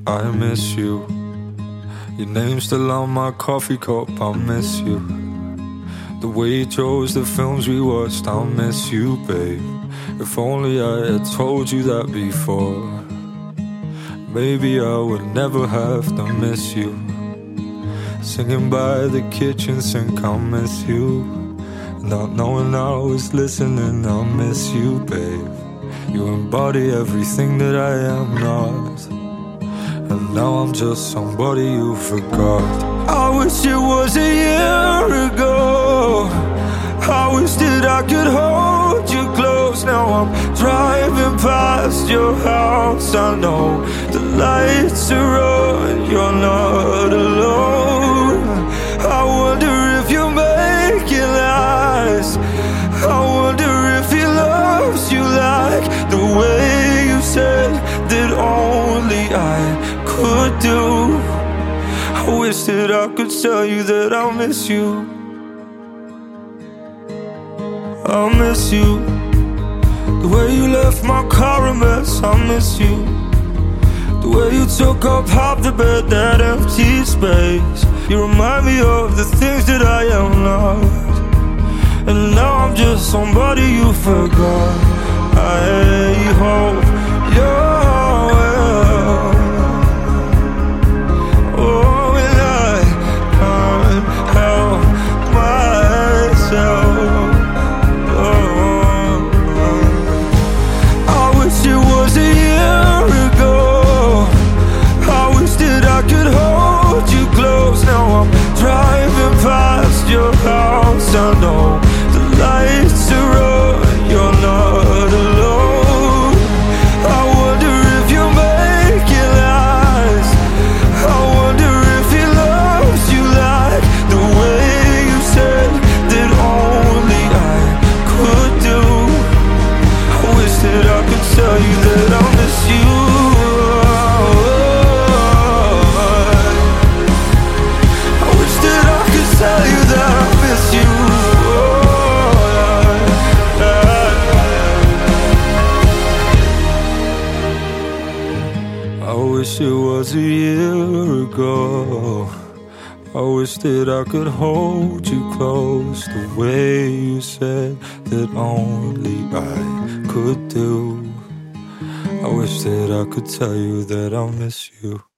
I miss you. Your name's still on my coffee cup, I miss you. The way you chose the films we watched, I miss you, babe. If only I had told you that before, maybe I would never have to miss you. Singing by the kitchen sink, I miss you. Not knowing I was listening, I miss you, babe. You embody everything that I am not, and now I'm just somebody you forgot. I wish it was a year ago. I wish that I could hold you close. Now I'm driving past your house. I know the lights are on, you're not alone. I wonder if you're making lies. I wonder if he loves you like the way you said that only I could do. I wish that I could tell you that I miss you. I miss you. The way you left my car a mess, I miss you. The way you took up half the bed, that empty space. You remind me of the things that I am not, and now I'm just somebody you forgot. I hope you're well. Oh, and I can't help myself. I wish it was a year ago. I wish that I could hold you close. Now I'm driving past your house. I know the lights are on, you're not alone. I wonder if you're making lies. I wonder if he loves you like the way you said that only I could do. I wish that I could tell you that I miss you. I wish that I could tell you that I miss you. I wish it was a year ago. I wish that I could hold you close the way you said that only I could do. I wish that I could tell you that I miss you.